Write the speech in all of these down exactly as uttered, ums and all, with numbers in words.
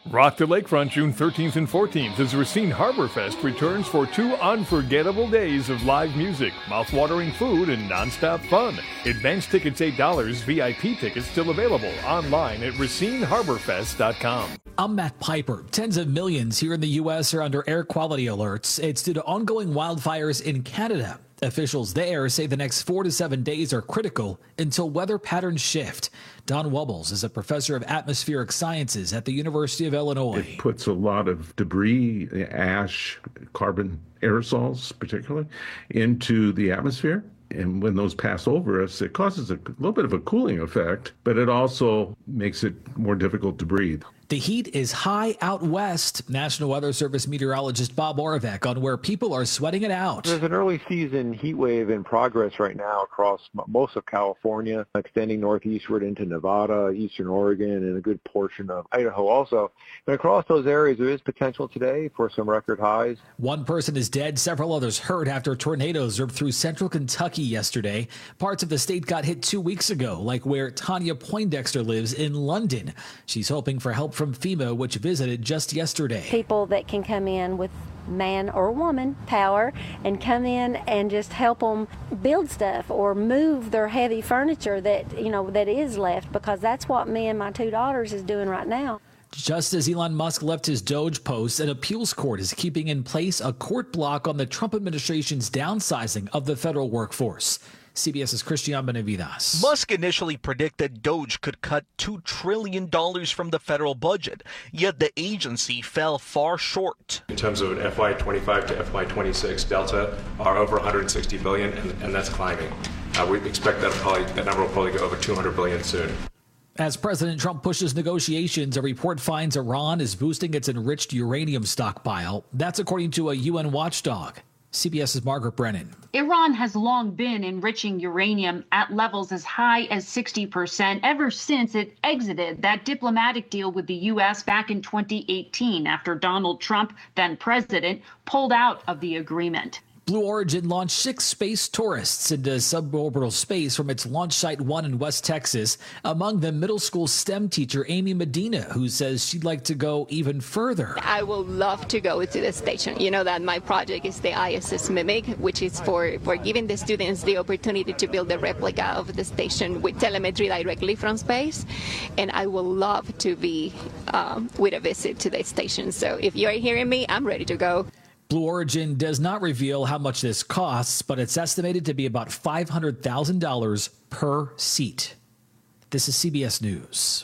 Rock the Lakefront June thirteenth and fourteenth as Racine Harbor Fest returns for two unforgettable days of live music, mouth-watering food, and nonstop fun. Advance tickets eight dollars, V I P tickets still available online at racine harbor fest dot com. I'm Matt Piper. Tens of millions here in the U S are under air quality alerts. It's due to ongoing wildfires in Canada. Officials there say the next four to seven days are critical until weather patterns shift. Don Wubbles is a professor of atmospheric sciences at the University of Illinois. It puts a lot of debris, ash, carbon aerosols particularly, into the atmosphere. And when those pass over us, it causes a little bit of a cooling effect, but it also makes it more difficult to breathe. The heat is high out west. National Weather Service meteorologist Bob Oravec on where people are sweating it out. There's an early season heat wave in progress right now across most of California, extending northeastward into Nevada, eastern Oregon, and a good portion of Idaho also. And across those areas, there is potential today for some record highs. One person is dead, several others hurt after tornadoes ripped through central Kentucky yesterday. Parts of the state got hit two weeks ago, like where Tanya Poindexter lives in London. She's hoping for help from FEMA, which visited just yesterday. People that can come in with man or woman power and come in and just help them build stuff or move their heavy furniture that, you know, that is left, because that's what me and my two daughters is doing right now. Just as Elon Musk left his Doge post, an appeals court is keeping in place a court block on the Trump administration's downsizing of the federal workforce. CBS's Christian Benavides. Musk initially predicted Doge could cut two trillion dollars from the federal budget, yet the agency fell far short. In terms of an F Y twenty-five to F Y twenty-six delta are over one hundred sixty billion dollars, and, and that's climbing. Uh, we expect that, probably, that number will probably go over two hundred billion dollars soon. As President Trump pushes negotiations, a report finds Iran is boosting its enriched uranium stockpile. That's according to a U N watchdog. CBS's Margaret Brennan. Iran has long been enriching uranium at levels as high as sixty percent ever since it exited that diplomatic deal with the U S back in twenty eighteen after Donald Trump, then president, pulled out of the agreement. Blue Origin launched six space tourists into suborbital space from its launch site one in West Texas. Among them, middle school STEM teacher Amy Medina, who says she'd like to go even further. I would love to go to the station. You know that my project is the I S S Mimic, which is for, for giving the students the opportunity to build a replica of the station with telemetry directly from space. And I would love to be um, with a visit to the station. So if you're hearing me, I'm ready to go. Blue Origin does not reveal how much this costs, but it's estimated to be about five hundred thousand dollars per seat. This is C B S News.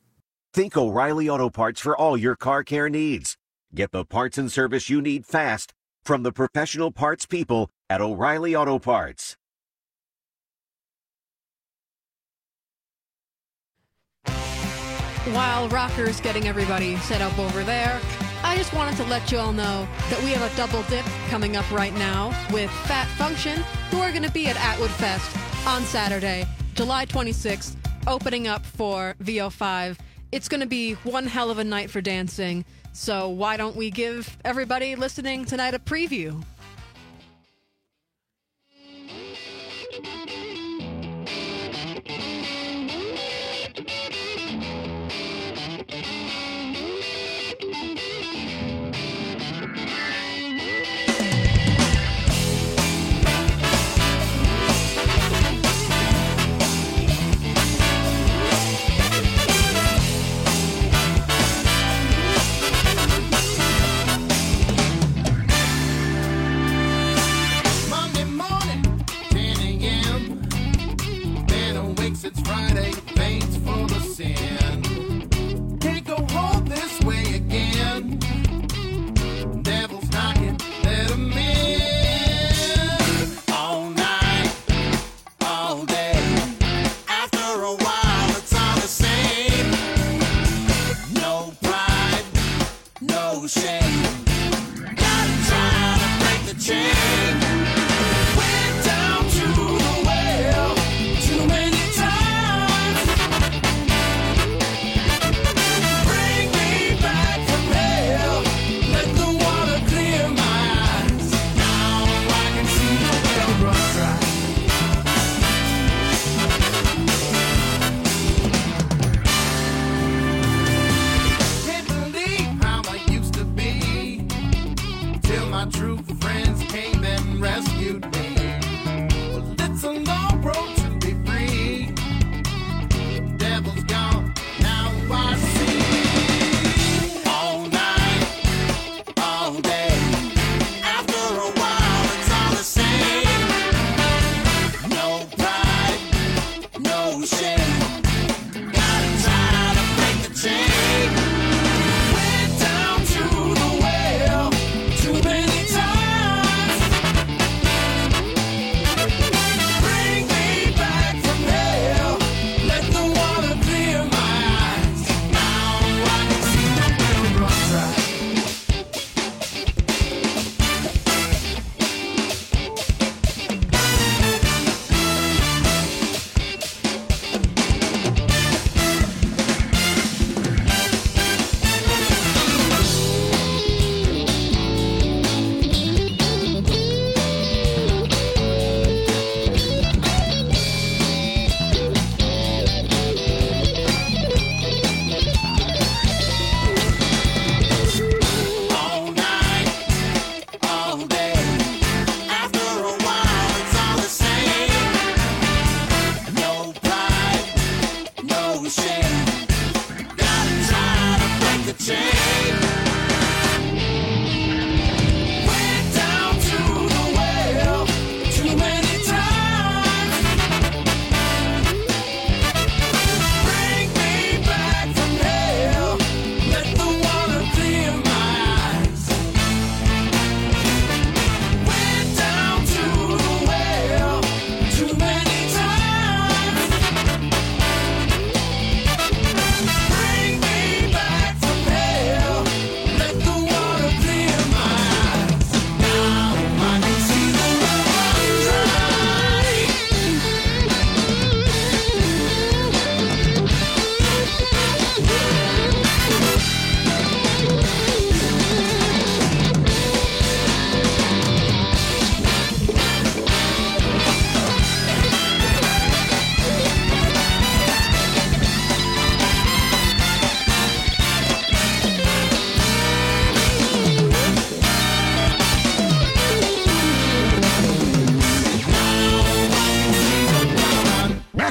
Think O'Reilly Auto Parts for all your car care needs. Get the parts and service you need fast from the professional parts people at O'Reilly Auto Parts. While Rocker's getting everybody set up over there, I just wanted to let you all know that we have a double dip coming up right now with Fat Function, who are going to be at Atwood Fest on Saturday, July twenty-sixth, opening up for V O five. It's going to be one hell of a night for dancing, so why don't we give everybody listening tonight a preview? It's Friday, thanks for the sin. Can't go home this way again. Devil's knocking, let him in. All night, all day. After a while, it's all the same. No pride, no shame. Gotta try to break the chain. Went down to the well. Too many Can't believe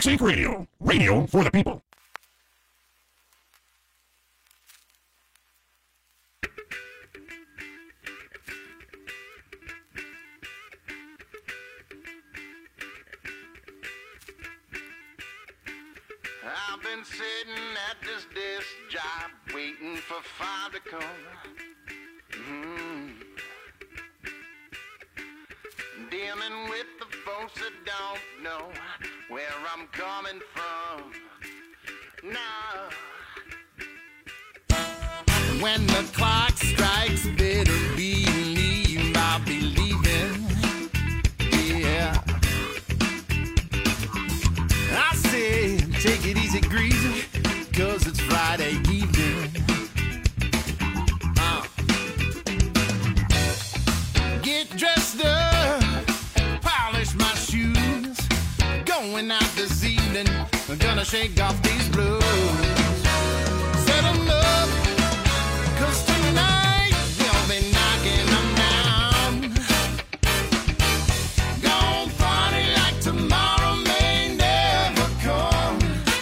Sync Radio. Radio for the people. I've been sitting at this desk job waiting for five to come. Mm. Dealing with the folks that don't know where I'm coming from. Now, when the clock strikes, better believe I'll be leaving. Yeah. I say, take it easy, greasy, cause it's Friday evening. Uh. Get dressed up, polish my shoes. Going out this evening, I'm gonna shake off these blues. Set 'em up, cause tonight we'll be knocking them down. Gonna party like tomorrow may never come.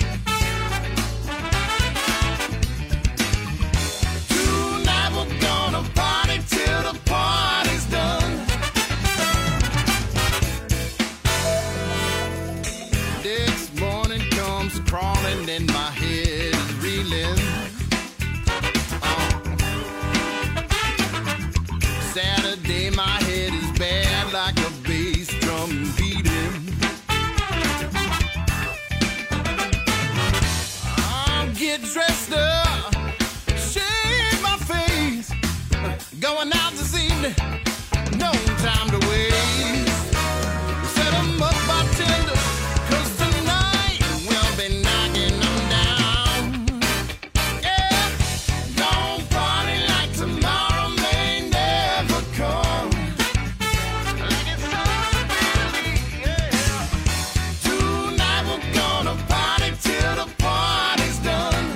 Tonight we're gonna party till the party's done. This morning comes crawling and my head is reeling. Uh, Saturday my head is bad like a bass drum beating. I'll get dressed up, shave my face, going out this evening, no time to waste. Set 'em up, bartender, cause tonight we'll be knocking them down. Yeah, don't party like tomorrow may never come. Like it's Sunday, yeah. Tonight we're gonna party till the party's done.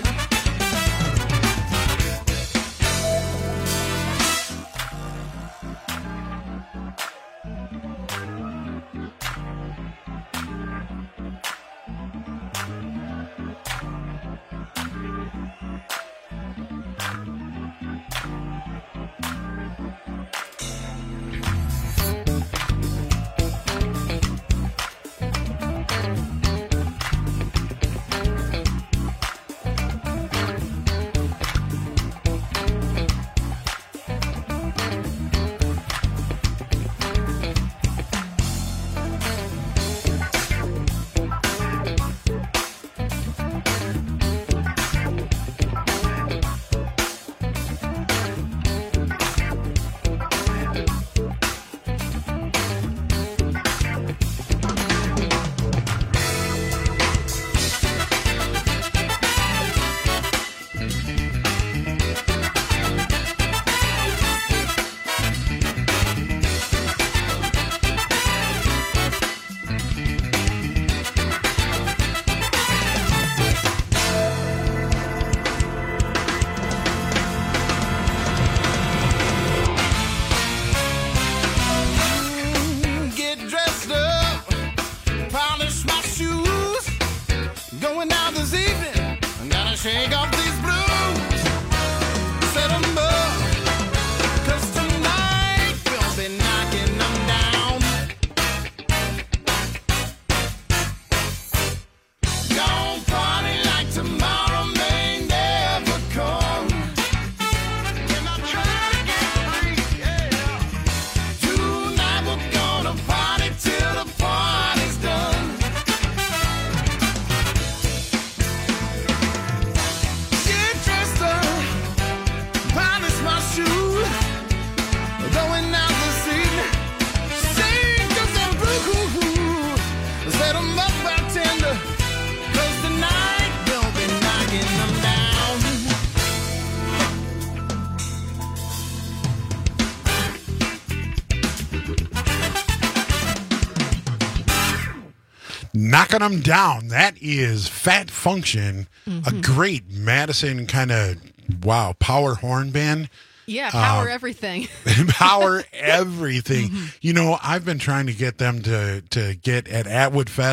Get dressed up, polish my shoes. Going out this evening, I'm gonna shake off these blues. Set 'em up, cause tonight we'll be knocking them down. Gonna party like tomorrow may never come. We're not trying to get free, yeah. Tonight we're gonna party till the party's done. Get dressed up, polish my shoes. Going out this evening, sing just them blues. Set 'em up, bartender, cause tonight we'll be knocking them down. Knocking them down. That is Fat Function, Mhm. a great Madison kind of, wow, power horn band. Yeah, power Uh, everything. Power everything. You know, I've been trying to get them to, to get at Atwood Fest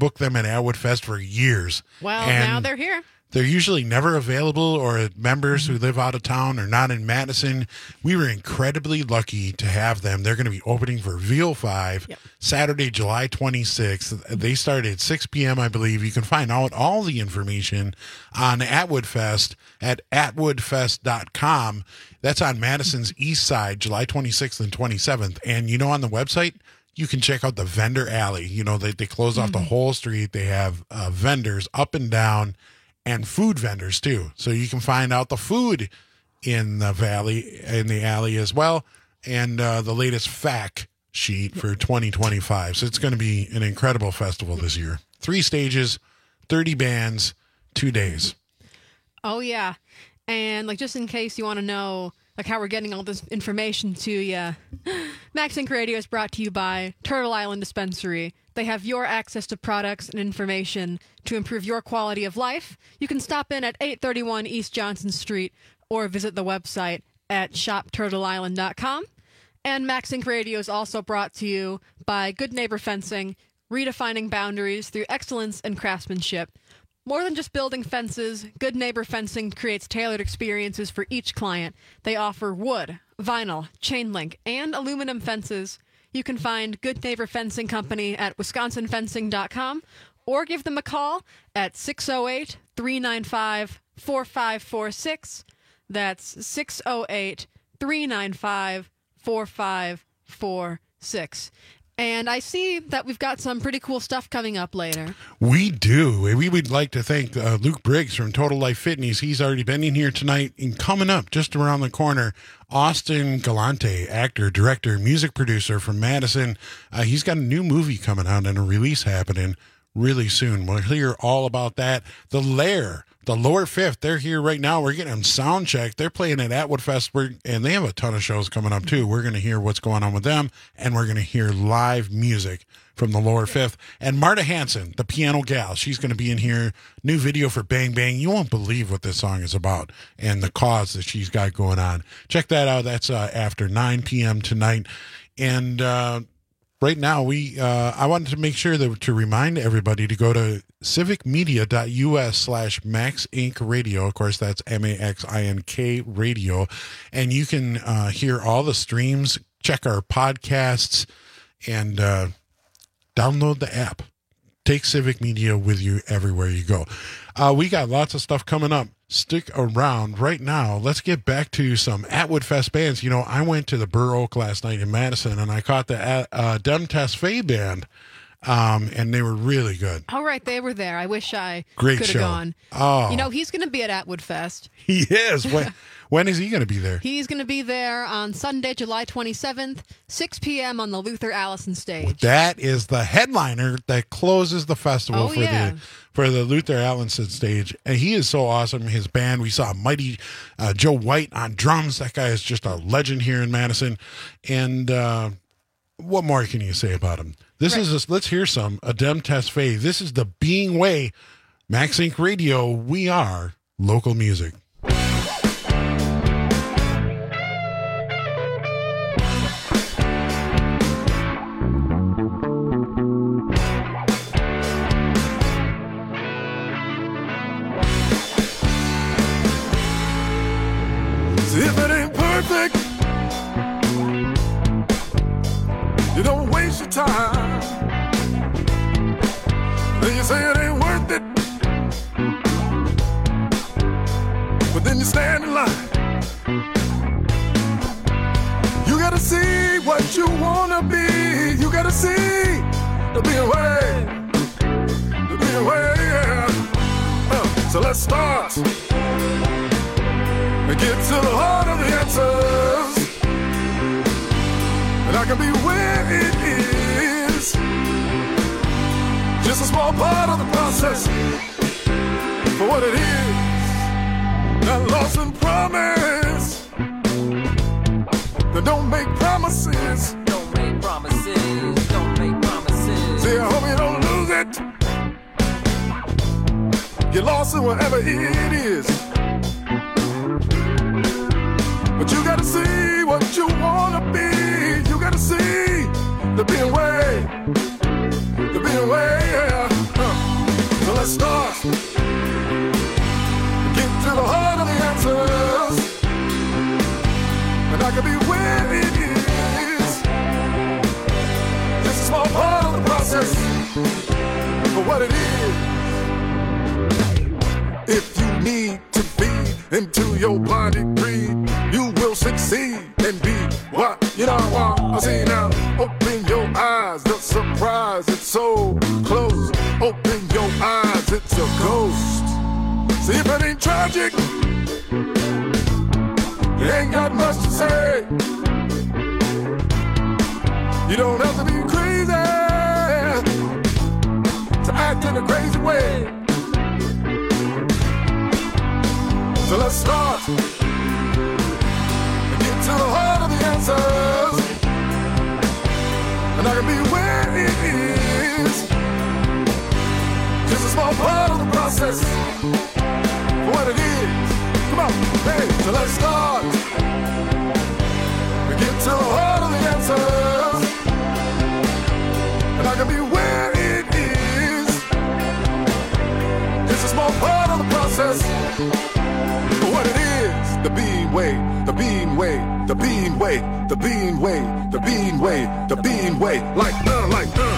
booked them at Atwood Fest for years. Well, and now they're here. They're usually never available, or members who live out of town or not in Madison. We were incredibly lucky to have them. They're going to be opening for V O five yep. Saturday, July twenty-sixth. They start at six p.m., I believe. You can find out all the information on Atwood Fest at atwood fest dot com. That's on Madison's east side, July twenty-sixth and twenty-seventh. And, you know, on the website, you can check out the vendor alley. You know, they, they close off mm-hmm. the whole street. They have uh, vendors up and down, and food vendors too. So you can find out the food in the valley, in the alley as well, and uh, the latest fact sheet for twenty twenty-five. So it's going to be an incredible festival this year. Three stages, thirty bands, two days. Oh, yeah. And like, just in case you want to know like how we're getting all this information to you, Max Inc Radio is brought to you by Turtle Island Dispensary. They have your access to products and information to improve your quality of life. You can stop in at eight thirty-one East Johnson Street or visit the website at shop turtle island dot com. And Max Inc Radio is also brought to you by Good Neighbor Fencing, redefining boundaries through excellence and craftsmanship. More than just building fences, Good Neighbor Fencing creates tailored experiences for each client. They offer wood, vinyl, chain link, and aluminum fences. You can find Good Neighbor Fencing Company at wisconsin fencing dot com or give them a call at six oh eight, three nine five, four five four six. That's six oh eight, three nine five, four five four six. And I see that we've got some pretty cool stuff coming up later. We do. We would like to thank uh, Luke Briggs from Total Life Fitness. He's already been in here tonight. And coming up just around the corner, Austin Galante, actor, director, music producer from Madison. Uh, he's got a new movie coming out and a release happening really soon. We'll hear all about that. The Lair, the Lower Fifth, they're here right now. We're getting them sound checked. They're playing at Atwood Fest, and they have a ton of shows coming up too. We're going to hear what's going on with them, and we're going to hear live music from the Lower Fifth. And Marta Hanson, the piano gal, she's going to be in here. New video for Bang Bang. You won't believe what this song is about and the cause that she's got going on. Check that out. That's uh, after nine p.m. tonight. And uh, right now, we uh, I wanted to make sure that to remind everybody to go to civicmedia.us slash Max Inc Radio. Of course, that's M A X I N K radio. And you can uh, hear all the streams, check our podcasts, and uh, download the app. Take Civic Media with you everywhere you go. Uh, we got lots of stuff coming up. Stick around right now. Let's get back to some Atwood Fest bands. You know, I went to the Burr Oak last night in Madison, and I caught the uh, Dem Tes Fay band, um, and they were really good. All right, they were there. I wish I Great could have show. gone. Oh. You know, he's going to be at Atwood Fest. He is. When, when is he going to be there? He's going to be there on Sunday, July twenty-seventh, six p.m. on the Luther Allison stage. That is the headliner that closes the festival oh, for yeah. the for the Luther Allison stage. And he is so awesome. His band, we saw Mighty uh, Joe White on drums. That guy is just a legend here in Madison. And uh, what more can you say about him? This right. is, a, let's hear some, a Dem Tes Fay. This is the Being Way. Max Inc Radio, we are local music. If it ain't perfect, you don't waste your time. Then you say it ain't worth it, but then you stand in line. You gotta see what you wanna be. You gotta see the being way, the being way, yeah. Uh, so let's start. And get to the heart of the answers, and I can be where it is. Just a small part of the process for what it is. Not lost in promise. Now don't make promises. Don't make promises. Don't make promises. See, I hope you don't lose it. Get lost in whatever it is. But you gotta see what you wanna be. You gotta see the being way, the being way, yeah. you'll succeed and be what you don't want. I say now, open your eyes, the surprise, it's so close. Open your eyes, it's a ghost. See if it ain't tragic, you ain't got much to say. You don't have to be crazy to act in a crazy way. So let's start and get to the heart of the answers. And I can be where it is, just a small part of the process for what it is. Come on, hey, so let's start and get to the heart of the answers. And I can be where it is, just a small part of the process. What it is, the bean way, the bean way, the bean way, the bean way, the bean way, the bean way, like uh, like uh.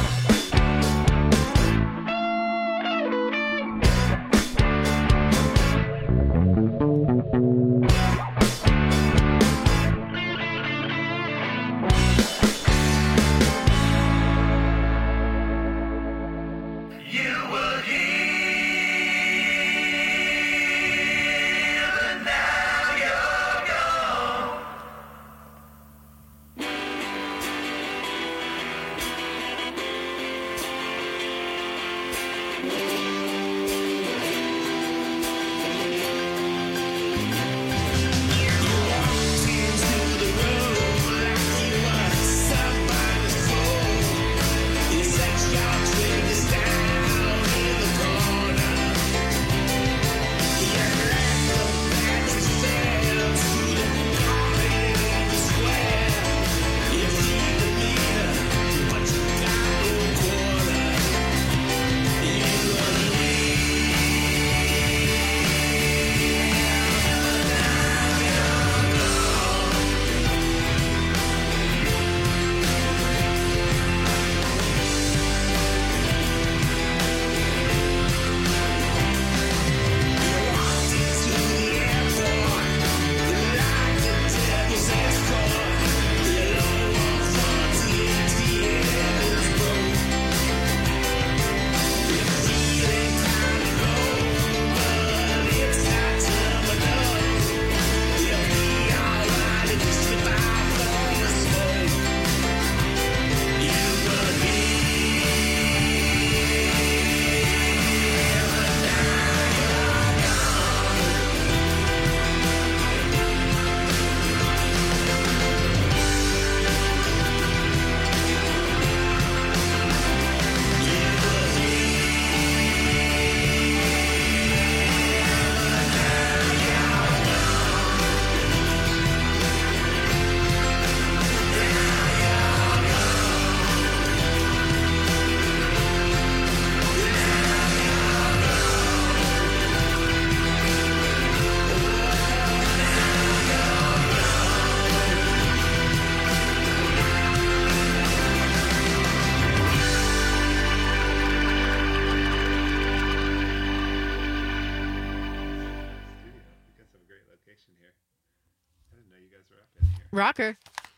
Rocker.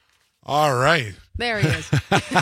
All right. There he is.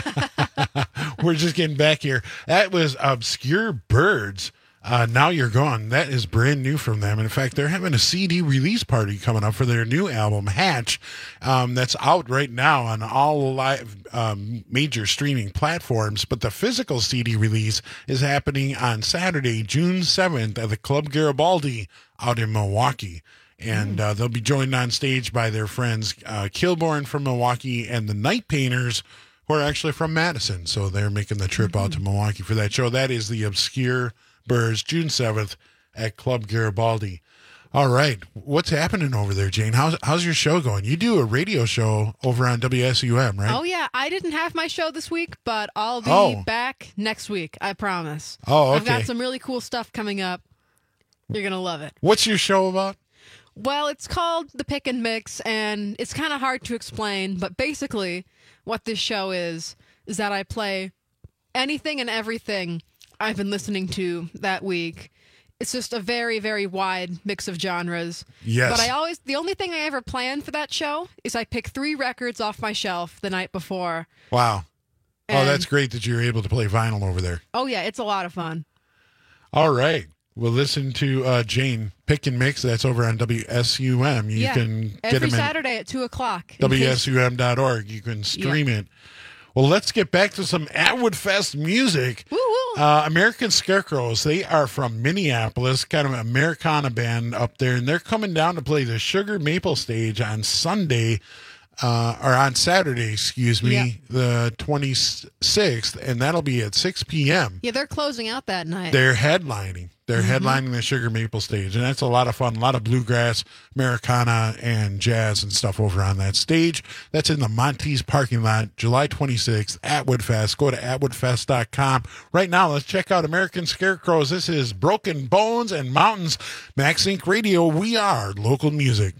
We're just getting back here. That was Obscure Birds. Uh, Now You're Gone. That is brand new from them. In fact, they're having a C D release party coming up for their new album, Hatch. Um, that's out right now on all live um, major streaming platforms. But the physical C D release is happening on Saturday, June seventh at the Club Garibaldi out in Milwaukee. And uh, they'll be joined on stage by their friends uh, Kilborn from Milwaukee and the Night Painters, who are actually from Madison. So they're making the trip out to Milwaukee for that show. That is the Obscure Birds, June seventh at Club Garibaldi. All right. What's happening over there, Jane? How's how's your show going? You do a radio show over on W S U M, right? Oh, yeah. I didn't have my show this week, but I'll be Oh. back next week. I promise. Oh, I've okay. got some really cool stuff coming up. You're going to love it. What's your show about? Well, it's called The Pick and Mix, and it's kind of hard to explain, but basically what this show is, is that I play anything and everything I've been listening to that week It's just a very, very wide mix of genres. Yes. But I always, the only thing I ever plan for that show is I pick three records off my shelf the night before. Wow. And, oh, that's great that you're able to play vinyl over there. Oh, yeah, it's a lot of fun. All right. We'll listen to uh, Jane Pick and Mix. That's over on W S U M. You yeah, can get every them Saturday at two o'clock. W S U M dot org. You can stream Yeah. it. Well, let's get back to some Atwood Fest music. Woo, woo. Uh, American Scarecrows, they are from Minneapolis, kind of an Americana band up there, and they're coming down to play the Sugar Maple Stage on Sunday, uh, or on Saturday, excuse me, Yeah. the twenty-sixth, and that'll be at six p.m. Yeah, they're closing out that night. They're headlining. They're Mm-hmm. headlining the Sugar Maple Stage, and that's a lot of fun. A lot of bluegrass, Americana, and jazz and stuff over on that stage. That's in the Monty's parking lot, July twenty-sixth, Atwood Fest. Go to atwood fest dot com. Right now, let's check out American Scarecrows. This is Broken Bones and Mountains. Max Inc Radio, we are local music.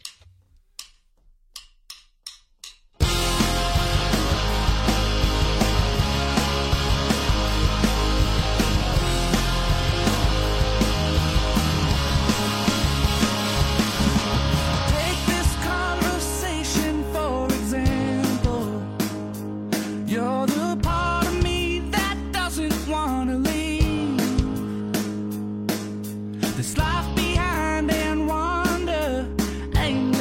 Take this conversation for example. You're the part of me that doesn't want to leave. This life behind and wonder ain't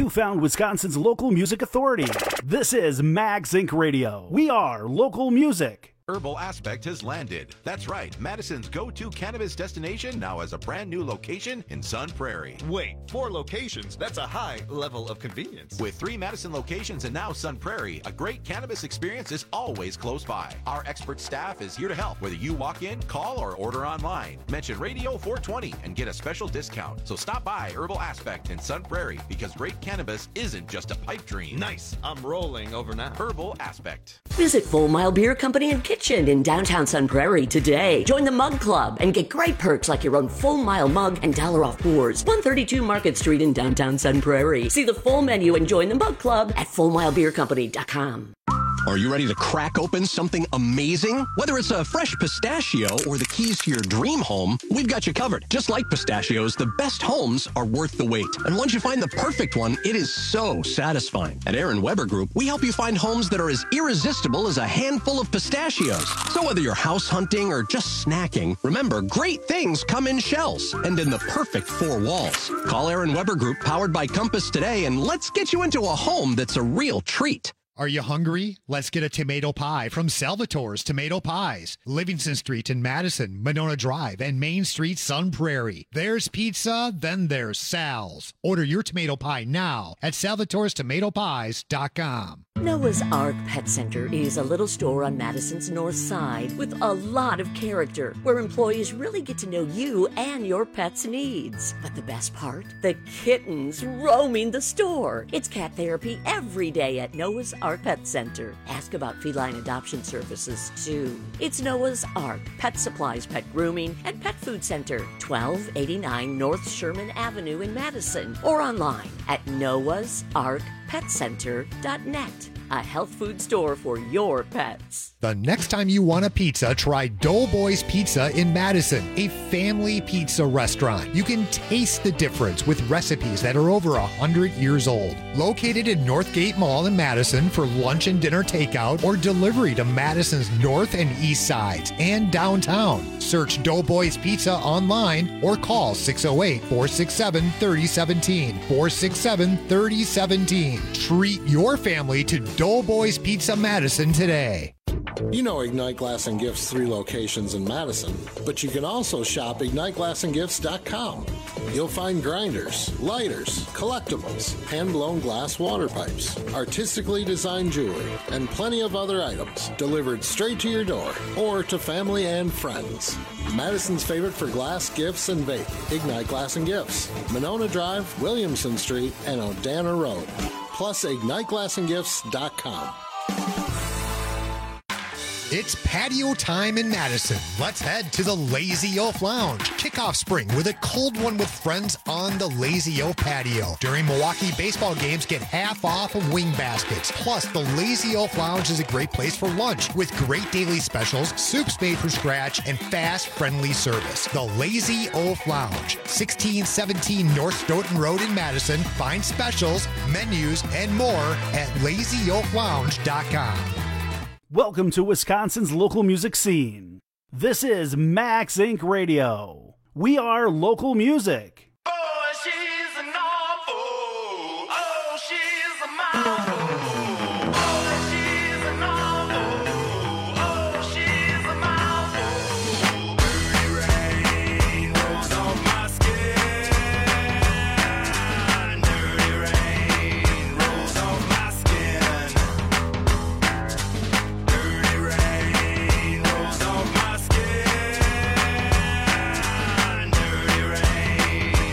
You found Wisconsin's local music authority. This is Mags Incorporated. Radio. We are local music. Herbal Aspect has landed. That's right. Madison's go-to cannabis destination now has a brand new location in Sun Prairie. Wait, four locations? That's a high level of convenience. With three Madison locations and now Sun Prairie, a great cannabis experience is always close by. Our expert staff is here to help, whether you walk in, call, or order online. Mention Radio four twenty and get a special discount. So stop by Herbal Aspect in Sun Prairie, because great cannabis isn't just a pipe dream. Nice. I'm rolling over now. Herbal Aspect. Visit Full Mile Beer Company and Kitchen in downtown Sun Prairie today. Join the Mug Club and get great perks like your own Full Mile mug and dollar off pours. one thirty-two Market Street in downtown Sun Prairie. See the full menu and join the Mug Club at full mile beer company dot com. Are you ready to crack open something amazing? Whether it's a fresh pistachio or the keys to your dream home, we've got you covered. Just like pistachios, the best homes are worth the wait. And once you find the perfect one, it is so satisfying. At Aaron Weber Group, we help you find homes that are as irresistible as a handful of pistachios. So whether you're house hunting or just snacking, remember, great things come in shells and in the perfect four walls. Call Aaron Weber Group, powered by Compass, today, and let's get you into a home that's a real treat. Are you hungry? Let's get a tomato pie from Salvatore's Tomato Pies. Livingston Street in Madison, Monona Drive, and Main Street, Sun Prairie. There's pizza, then there's Sal's. Order your tomato pie now at salvatores tomato pies dot com. Noah's Ark Pet Center is a little store on Madison's north side with a lot of character, where employees really get to know you and your pet's needs. But the best part? The kittens roaming the store. It's cat therapy every day at Noah's Ark Pet Center. Ask about feline adoption services, too. It's Noah's Ark Pet Supplies, Pet Grooming, and Pet Food Center, twelve eighty-nine North Sherman Avenue in Madison, or online at noahs ark pet center dot net. A health food store for your pets. The next time you want a pizza, try Doughboys Pizza in Madison, a family pizza restaurant. You can taste the difference with recipes that are over one hundred years old. Located in Northgate Mall in Madison for lunch and dinner takeout or delivery to Madison's north and east sides and downtown. Search Doughboys Pizza online or call six oh eight, four six seven, three oh one seven, four six seven, three oh one seven. Treat your family to Doughboys Pizza Madison today. You know Ignite Glass and Gifts' three locations in Madison, but you can also shop ignite glass and gifts dot com. You'll find grinders, lighters, collectibles, hand-blown glass water pipes, artistically designed jewelry, and plenty of other items delivered straight to your door or to family and friends. Madison's favorite for glass, gifts, and vape, Ignite Glass and Gifts, Monona Drive, Williamson Street, and Odana Road. Plus ignite glass and gifts dot com. It's patio time in Madison. Let's head to the Lazy Oaf Lounge. Kick off spring with a cold one with friends on the Lazy Oaf patio. During Milwaukee baseball games, get half off of wing baskets. Plus, the Lazy Oaf Lounge is a great place for lunch with great daily specials, soups made from scratch, and fast, friendly service. The Lazy Oaf Lounge, sixteen seventeen North Stoughton Road in Madison. Find specials, menus, and more at lazy oaf lounge dot com. Welcome to Wisconsin's local music scene. This is Max Incorporated. Radio. We are local music. Oh, she's an awful. Oh, she's a marvel. Oh, she's an awful. Oh, she's a marvel. Dirty rain rolls off my skin. Dirty rain rolls off my skin. Dirty rain rolls off my skin. Dirty rain.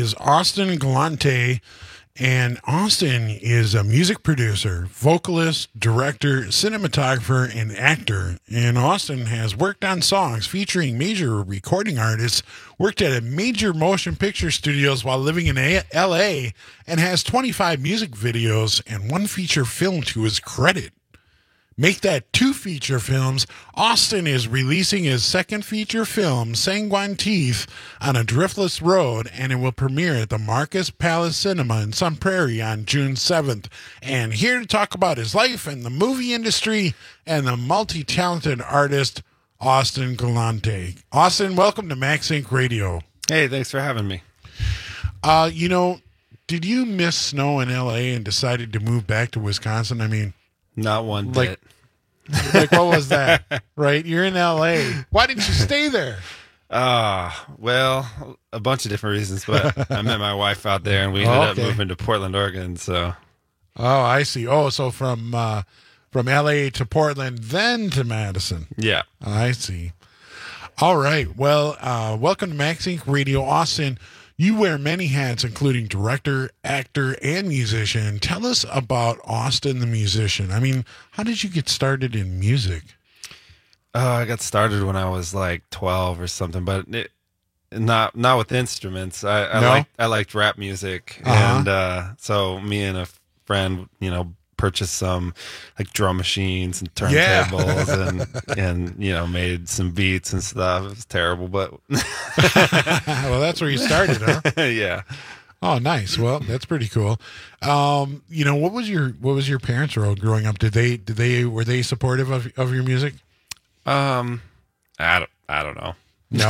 is Austin Galante. And Austin is a music producer, vocalist, director, cinematographer, and actor. And Austin has worked on songs featuring major recording artists, worked at a major motion picture studios while living in L A, and has twenty-five music videos and one feature film to his credit. Make that two feature films. Austin is releasing his second feature film, Sanguine Teeth, on a Driftless Road, and it will premiere at the Marcus Palace Cinema in Sun Prairie on June seventh. And here to talk about his life and the movie industry and the multi-talented artist, Austin Galante. Austin, welcome to Max Inc Radio. Hey, thanks for having me. Uh, you know, did you miss snow in L A and decided to move back to Wisconsin? I mean, not one like, bit. Like, what was that? Right? You're in L A. Why didn't you stay there? Ah, uh, well, a bunch of different reasons, but I met my wife out there and we ended oh, okay. up moving to Portland, Oregon, so. Oh, I see. Oh, so from uh, from L A to Portland, then to Madison. Yeah. I see. All right. Well, uh, welcome to Max Inc Radio. Austin, you wear many hats, including director, actor, and musician. Tell us about Austin the musician. I mean, how did you get started in music? Oh, I got started when I was like twelve or something, but it, not not with instruments. I, I no? liked I liked rap music, uh-huh. and uh, so me and a friend, you know, purchased some like drum machines and turntables yeah. and and you know made some beats and stuff. It was terrible, but well, that's where you started, huh? Yeah. Oh, nice. Well, that's pretty cool. Um, you know, what was your what was your parents' role growing up? Did they did they were they supportive of of your music? Um, I don't I don't know. No,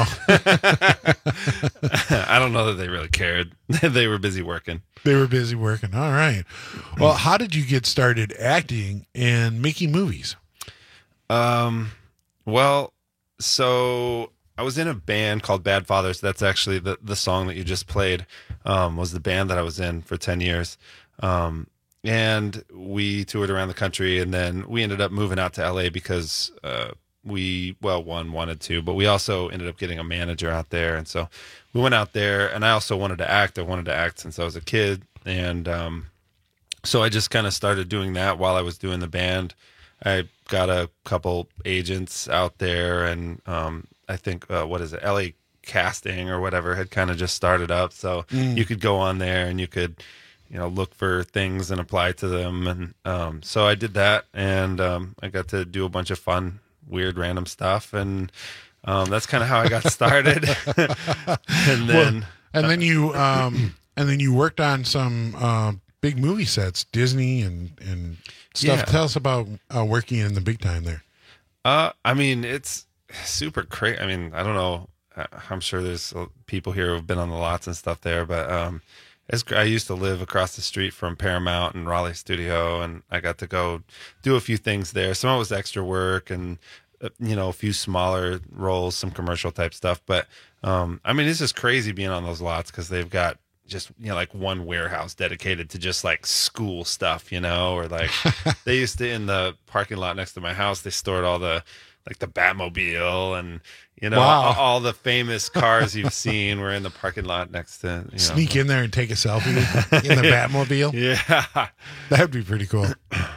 I don't know that they really cared. They were busy working. They were busy working. All right. Well, how did you get started acting and making movies? Um, well, so I was in a band called Bad Fathers. That's actually the, the song that you just played, um, was the band that I was in for ten years. Um, and we toured around the country, and then we ended up moving out to L A because, uh, we, well, one wanted to, but we also ended up getting a manager out there. And so we went out there, and I also wanted to act. I wanted to act since I was a kid. And, um, so I just kind of started doing that while I was doing the band. I got a couple agents out there, and, um, I think, uh, what is it? L A Casting or whatever had kind of just started up. So Mm. you could go on there and you could, you know, look for things and apply to them. And, um, so I did that, and, um, I got to do a bunch of fun, weird random stuff, and um that's kind of how I got started. and then well, and then you um and then you worked on some uh big movie sets, Disney and and stuff. Yeah. Tell us about uh, working in the big time there. uh I mean, it's super crazy. I mean, I don't know, I'm sure there's people here who've been on the lots and stuff there, but um it's, I used to live across the street from Paramount and Raleigh Studio, and I got to go do a few things there. Some of it was extra work and, uh, you know, a few smaller roles, some commercial type stuff. But, um, I mean, it's just crazy being on those lots because they've got just, you know, like one warehouse dedicated to just like school stuff, you know, or like they used to, in the parking lot next to my house, they stored all the, like the Batmobile and, you know, wow. all, all the famous cars you've seen were in the parking lot next to, you know. Sneak in there and take a selfie in the Batmobile. Yeah. That'd be pretty cool.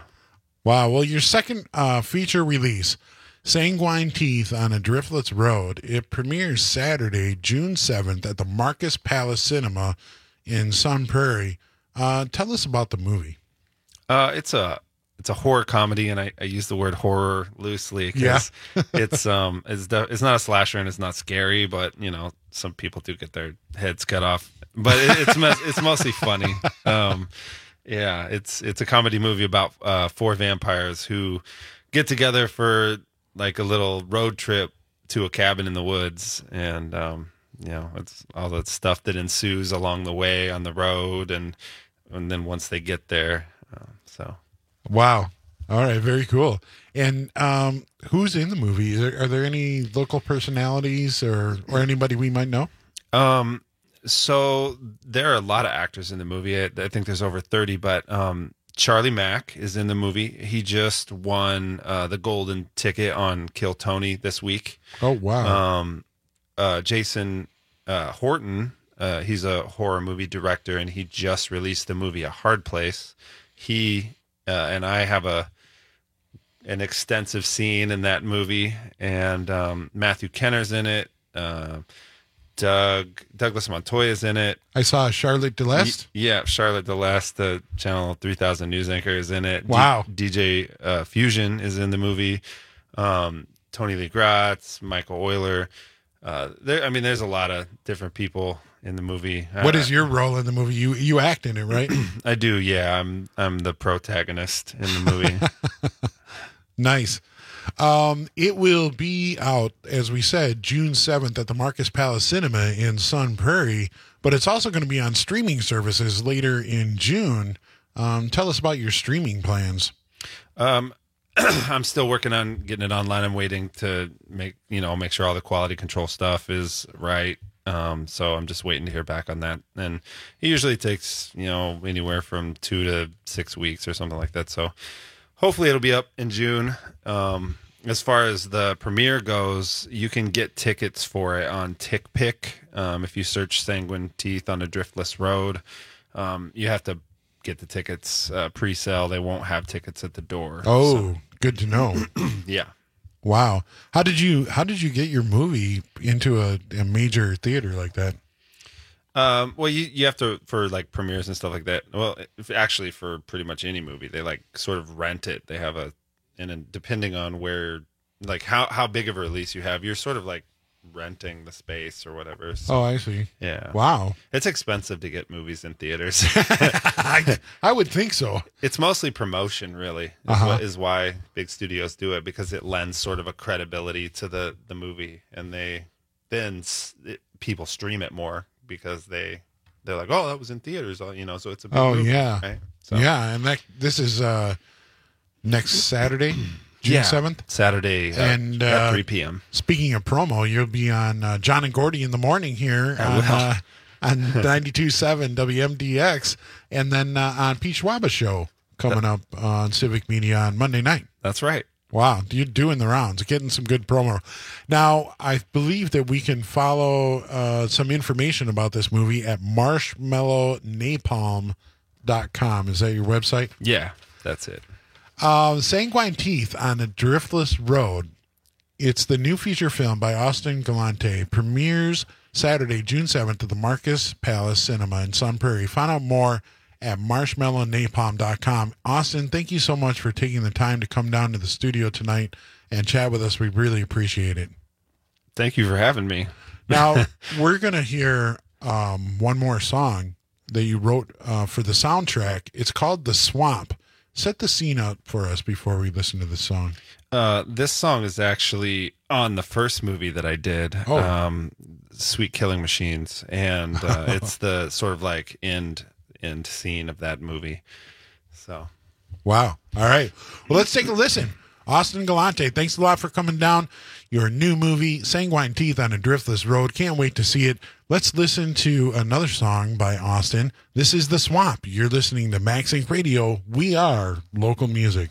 Wow. Well, your second uh, feature release, Sanguine Teeth on a Driftless Road, it premieres Saturday, June seventh at the Marcus Palace Cinema in Sun Prairie. Uh, tell us about the movie. Uh, it's a it's a horror comedy, and I, I use the word horror loosely because yeah. it's um it's de- it's not a slasher and it's not scary, but you know some people do get their heads cut off. But it, it's mes- it's mostly funny. Um, yeah, it's it's a comedy movie about uh, four vampires who get together for like a little road trip to a cabin in the woods, and um, you know it's all the stuff that ensues along the way on the road, and and then once they get there, uh, so. Wow. All right. Very cool. And um, who's in the movie? Are there, are there any local personalities or, or anybody we might know? Um, so there are a lot of actors in the movie. I, I think there's over thirty, but um, Charlie Mack is in the movie. He just won uh, the golden ticket on Kill Tony this week. Oh, wow. Um, uh, Jason uh, Horton uh, he's a horror movie director, and he just released the movie A Hard Place. He uh, and I have a an extensive scene in that movie, and um, Matthew Kenner's in it. Uh, Doug Douglas Montoya's in it. I saw Charlotte DeLeste. Y- yeah, Charlotte DeLeste, the Channel three thousand news anchor, is in it. Wow. D- DJ uh, Fusion is in the movie. Um, Tony Lee Gratz, Michael Euler. Uh, there, I mean, there's a lot of different people in the movie. What uh, is your role in the movie? You you act in it, right? I do. Yeah, I'm I'm the protagonist in the movie. Nice. Um, it will be out, as we said, June seventh at the Marcus Palace Cinema in Sun Prairie, but it's also going to be on streaming services later in June. Um, tell us about your streaming plans. Um, I'm still working on getting it online. I'm waiting to make, you know, make sure all the quality control stuff is right. Um, so I'm just waiting to hear back on that. And it usually takes, you know, anywhere from two to six weeks or something like that. So hopefully it'll be up in June. Um, as far as the premiere goes, you can get tickets for it on TickPick. Um, if you search Sanguine Teeth on a Driftless Road, um, you have to get the tickets uh, pre-sale. They won't have tickets at the door. Oh, so. Good to know. Yeah. Wow. How did you how did you get your movie into a, a major theater like that? Um, well, you, you have to, for like premieres and stuff like that. Well, if, actually for pretty much any movie, they like sort of rent it. They have a, and then depending on where, like how, how big of a release you have, you're sort of like renting the space or whatever. So, oh, I see. Yeah. Wow. It's expensive to get movies in theaters. I, I would think so. It's mostly promotion, really, is, Uh-huh. what, is why big studios do it, because it lends sort of a credibility to the, the movie, and they then s- it, people stream it more because they they're like, oh, that was in theaters, you know, so it's a big Oh movie, yeah. right? So, Yeah, and that this is uh next Saturday, June yeah, seventh. Saturday uh, And at uh, three p.m. Speaking of promo, you'll be on uh, John and Gordy in the morning here I on, will. uh, on ninety-two point seven W M D X, and then uh, on Pete Schwaba Show coming up on Civic Media on Monday night. That's right. Wow, you're doing the rounds, getting some good promo. Now, I believe that we can follow uh, some information about this movie at marshmallow napalm dot com. Is that your website? Yeah, that's it. Uh, Sanguine Teeth on a Driftless Road. It's the new feature film by Austin Galante. Premieres Saturday, June seventh at the Marcus Palace Cinema in Sun Prairie. Find out more at marshmallow napalm dot com. Austin, thank you so much for taking the time to come down to the studio tonight and chat with us. We really appreciate it. Thank you for having me. Now, we're going to hear um, one more song that you wrote uh, for the soundtrack. It's called The Swamp. Set the scene up for us before we listen to the song. Uh, this song is actually on the first movie that I did, Oh. um, Sweet Killing Machines, and uh, it's the sort of like end end scene of that movie. So, Wow. All right. Well, let's take a listen. Austin Galante, thanks a lot for coming down. Your new movie, Sanguine Teeth on a Driftless Road. Can't wait to see it. Let's listen to another song by Austin. This is The Swamp. You're listening to Max Inc Radio. We are local music.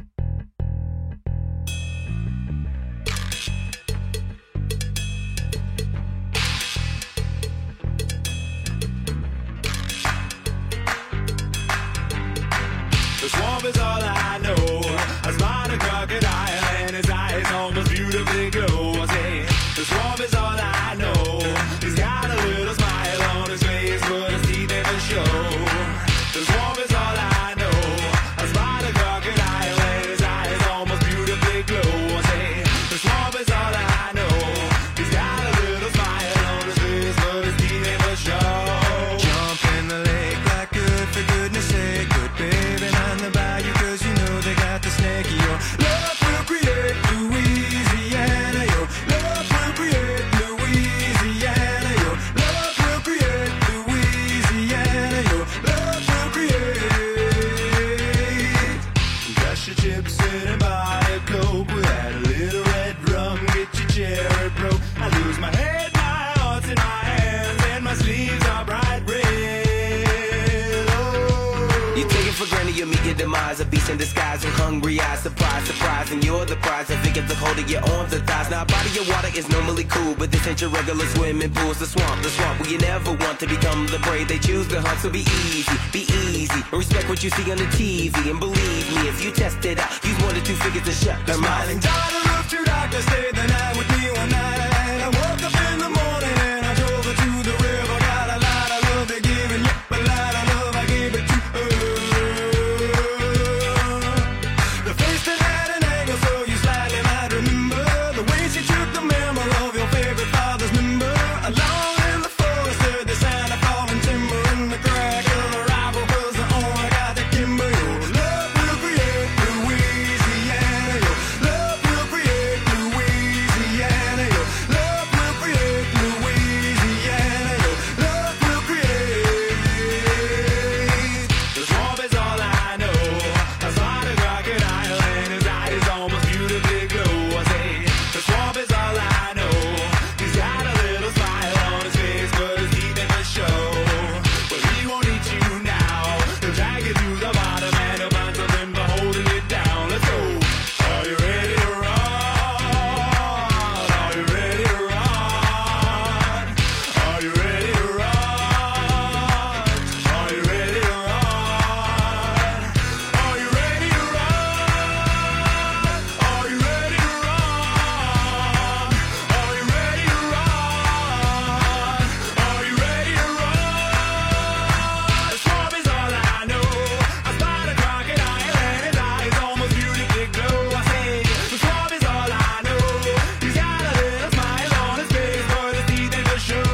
The swamp is all I know. I spot a crocodile and his eyes almost beautifully glow. I say, the swamp is all I know. He's got a little smile on his face, but his teeth never show. The swamp is all I know. I spot a crocodile and his eyes almost beautifully glow. I say, the swamp is all I know. He's got a little smile on his face, but his teeth never show. Jump in the lake like good for goodness sake, good bathing on the bayou 'cause you journey of me, your demise, a beast in disguise, with hungry eyes, surprise, surprise, and you're the prize. I figure the hold of your arms and thighs. Now, a body of water is normally cool, but this ain't your regular swimming pool's the swamp, the swamp where you never want to become the prey. They choose to hunt, so be easy, be easy. Respect what you see on the T V, and believe me, if you test it out, use more than two figures to shut their mouth. Smiling daughter of two doctors stayed the night with me one night. I woke up in the morning and I drove her to the river. Got a lot of love to give and yep, a lot of love I gave it to her. The face that had an angle so you slightly might remember the way she took the memory of your favorite father's member. Alone in the forest heard the sound of falling timber and the crack of the rifle was the only guy that kimber. Your love will create Louisiana. Your love will create Louisiana. Your love will create Louisiana. Your love will create. The swamp is all I know. I saw the crocodile and his eyes almost beautifully glow. I say, the swamp is all I know. He's got a little smile on his face, but his teeth never show. But he won't eat you now. He'll drag you to the bottom and he'll find something for holding you down. Let's go. Are you ready to run? Are you ready to run? Are you ready to run? Are you ready to run? Are you ready to run? Are you ready to run? Are you ready to run? Are you ready to run? The swamp is all I know. I spot a crocodile and his eyes almost beautifully glow. I say, the swamp is all I know. He's got a little smile on his face, but his teeth never show.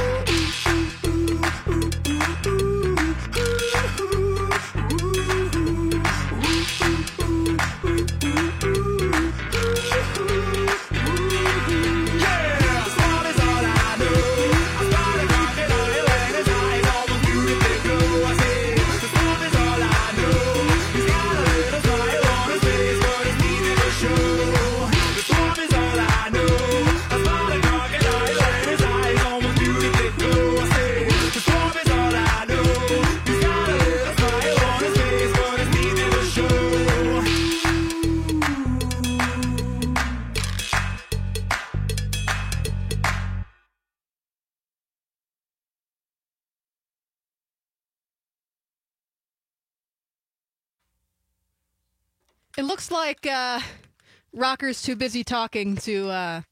Yeah, the swamp is all I know. I spot a crocodile and his eyes almost beautifully glow. I say, the swamp is all I know. He's got a little smile on his face, but his teeth never show. The swamp is all I know. I spot a crocodile and his eyes almost beautifully glow. I say, the swamp is all I know. He's got a little smile on his face, but his teeth never show. It looks like uh, Rocker's too busy talking to uh,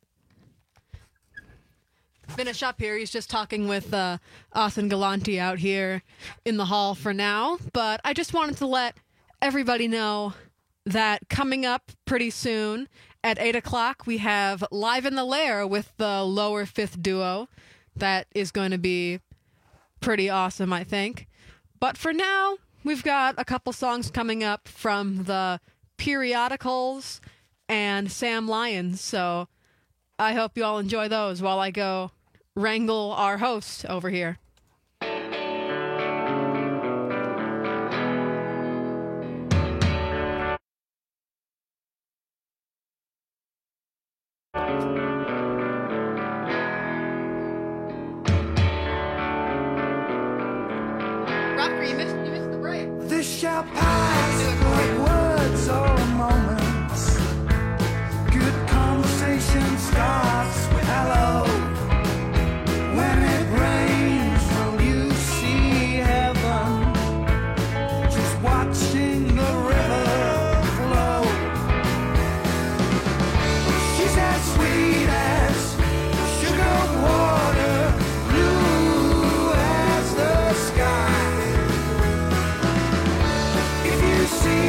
finish up here. He's just talking with uh, Austin Galante out here in the hall for now. But I just wanted to let everybody know that coming up pretty soon at eight o'clock, we have Live in the Lair with the Lower Fifth Duo. That is going to be pretty awesome, I think. But for now, we've got a couple songs coming up from the Periodicals and Sam Lyons, so I hope you all enjoy those while I go wrangle our host over here. Rocker, you missed, you missed the break. This shall pass like words or moments. Good conversation starts with hello. When it rains, will you see heaven? Just watching the river flow. She's as sweet as sugar water, blue as the sky. If you see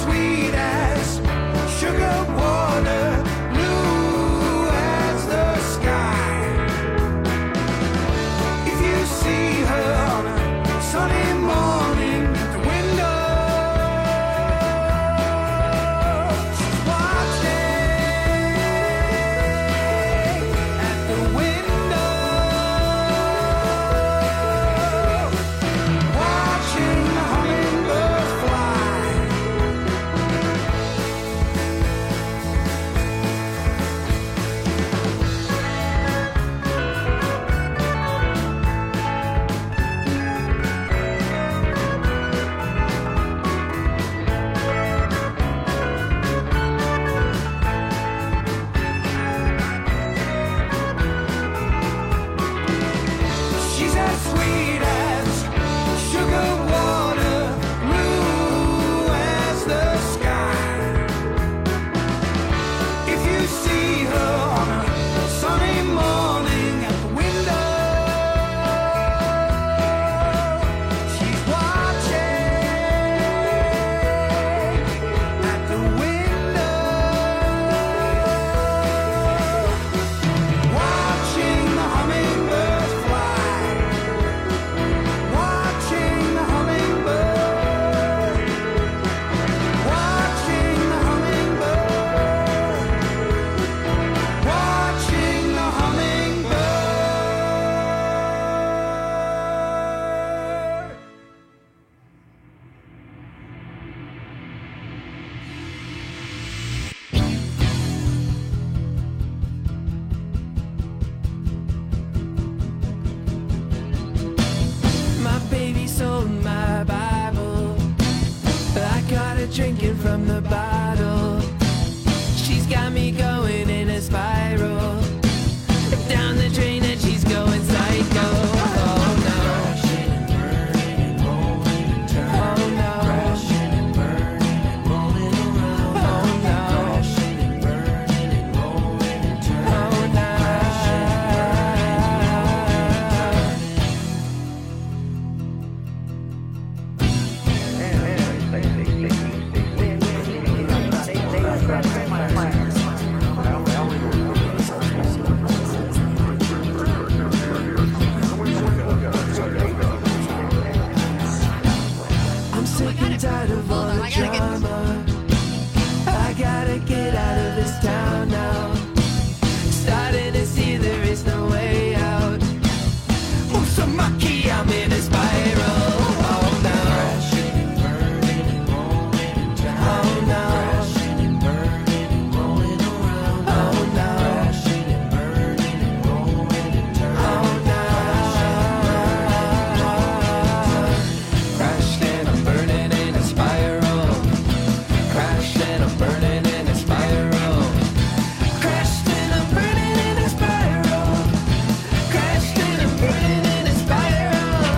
sweet as sugar water, blue as the sky. If you see her on a sunny morning at the window, she's watching at the window, watching the hummingbird fly. She's as sweet as sugar water, blue as the sky. If you see her on a sunny morning at the window, she's watching at the window, watching the hummingbirds fly, watching the hummingbird, watching the hummingbird, watching the hummingbird. My baby sold my Bible. I got her drinking from the bottle. She's got me going in a spiral. Down the drain and she's going psycho. Oh no. Oh no. Oh no. Oh no. I'm sick and tired of all the drama. I gotta get out of this town now. Starting to see there is no way out. Oh, so mucky, I'm in a spiral. Oh no. Oh no. Oh no. Oh no. Crashed and I'm burning in a spiral. Crashed and I'm burning in a spiral. Crashed and I'm burning in a spiral. Crashed and I'm burning in a spiral.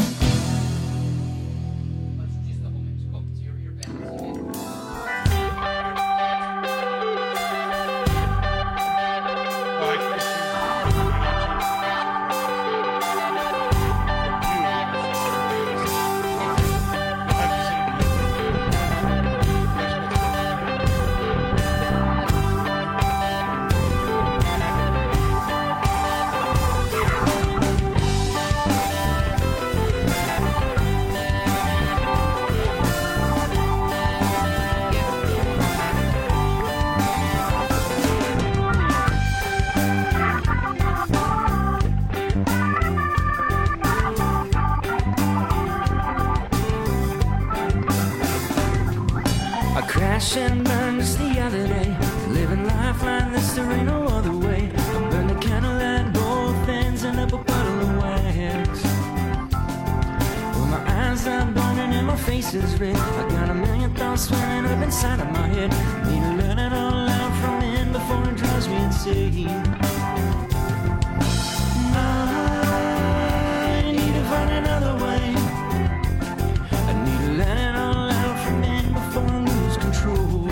I crashed and burned just the other day. Living life like this, there ain't no other way. I burned the candle at both ends and up a puddle of wax. Well, my eyes are burning and my face is red. I got a million thoughts swirling up inside of my head. Need to let it all out from in before it drives me insane. I need to find another way. I need to let it all out from in before I lose control.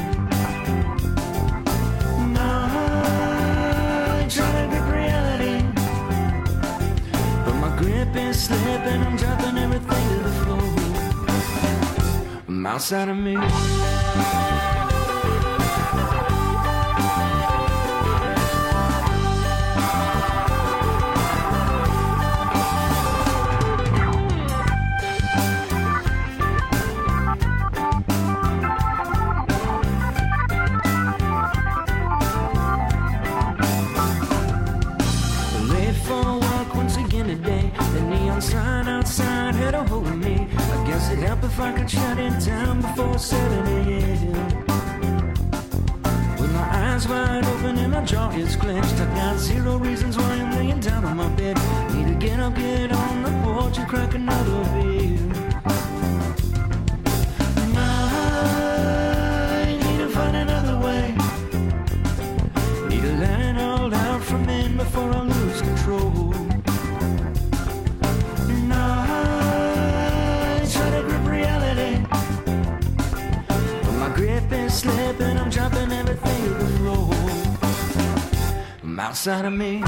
I try to grip reality, but my grip is slipping. I'm dropping everything to the floor. I'm outside of me. Late for work once again today. The neon sign outside had a hold of me. I guess it'd help if I could shut it down before seven a.m. With my eyes wide open and my jaw is clenched, I got zero reasons why I'm laying down on my bed. Need to get up, get on the porch and crack another beer. I need to find another way. Need to let it all out from in before I lose control. And I try to grip reality, but my grip is slipping. I'm dropping everything to the floor. I'm outside of me.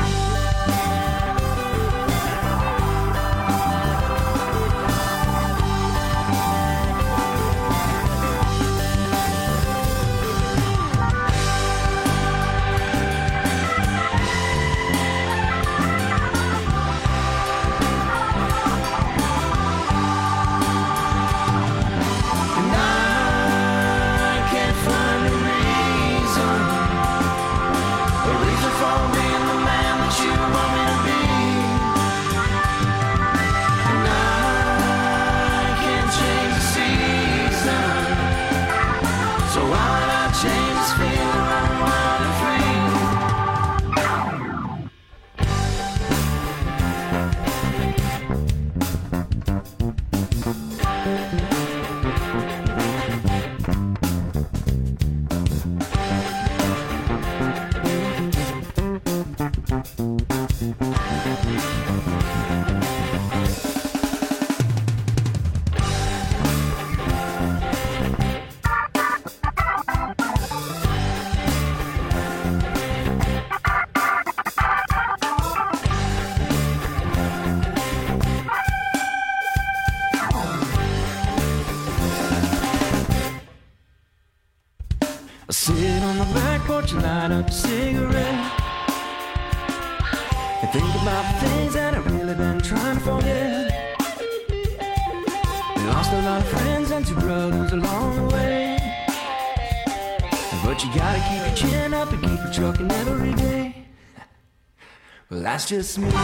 And I can't find a reason, a reason for being the man that you want me to be. And I can't change the season, so why would I change this feeling I'm wild and free? I sit on the back porch and light up a cigarette and think about things that I've really been trying to forget. Lost a lot of friends and two brothers along the way, but you gotta keep your chin up and keep it trucking every day. Well, that's just me.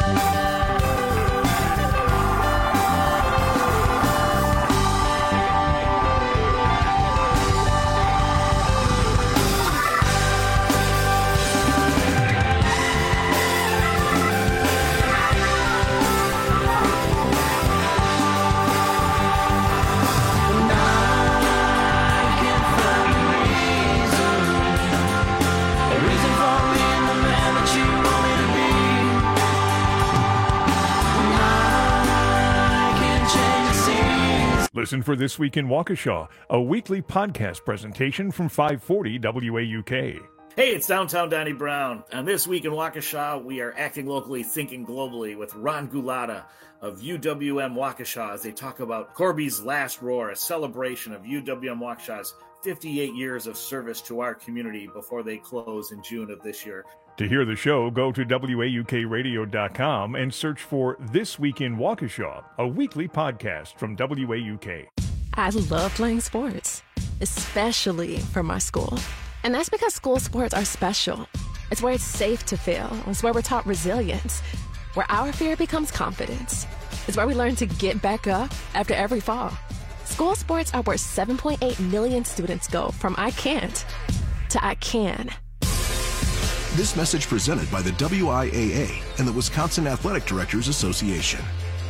Listen for This Week in Waukesha, a weekly podcast presentation from five forty W A U K. Hey, it's Downtown Donnie Brown. On This Week in Waukesha, we are acting locally, thinking globally with Ron Gulata of U W M Waukesha as they talk about Corby's Last Roar, a celebration of U W M Waukesha's fifty-eight years of service to our community before they close in June of this year. To hear the show, go to W A U K radio dot com and search for This Week in Waukesha, a weekly podcast from W A U K. I love playing sports, especially for my school. And that's because school sports are special. It's where it's safe to fail. It's where we're taught resilience, where our fear becomes confidence. It's where we learn to get back up after every fall. School sports are where seven point eight million students go from I can't to I can. This message presented by the W I A A and the Wisconsin Athletic Directors Association.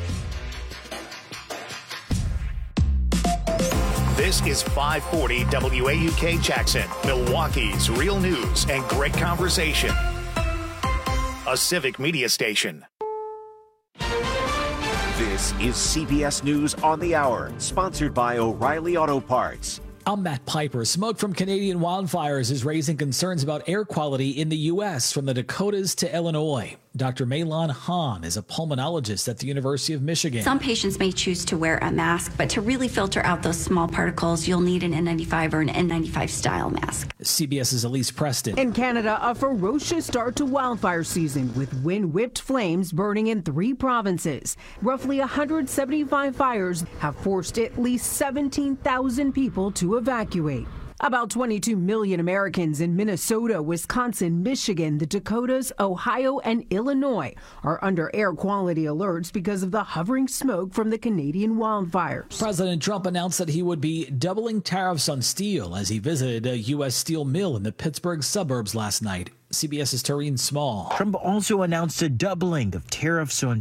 This is five forty W A U K Jackson, Milwaukee's real news and great conversation. A civic media station. This is C B S News on the Hour, sponsored by O'Reilly Auto Parts. I'm Matt Piper. Smoke from Canadian wildfires is raising concerns about air quality in the U S from the Dakotas to Illinois. Doctor Meilon Han is a pulmonologist at the University of Michigan. Some patients may choose to wear a mask, but to really filter out those small particles, you'll need an N ninety-five or an N ninety-five style mask. CBS's Elise Preston. In Canada, a ferocious start to wildfire season with wind-whipped flames burning in three provinces. Roughly one hundred seventy-five fires have forced at least seventeen thousand people to evacuate. About twenty-two million Americans in Minnesota, Wisconsin, Michigan, the Dakotas, Ohio, and Illinois are under air quality alerts because of the hovering smoke from the Canadian wildfires. President Trump announced that he would be doubling tariffs on steel as he visited a U S steel mill in the Pittsburgh suburbs last night. CBS's Tareen Small. Trump also announced a doubling of tariffs on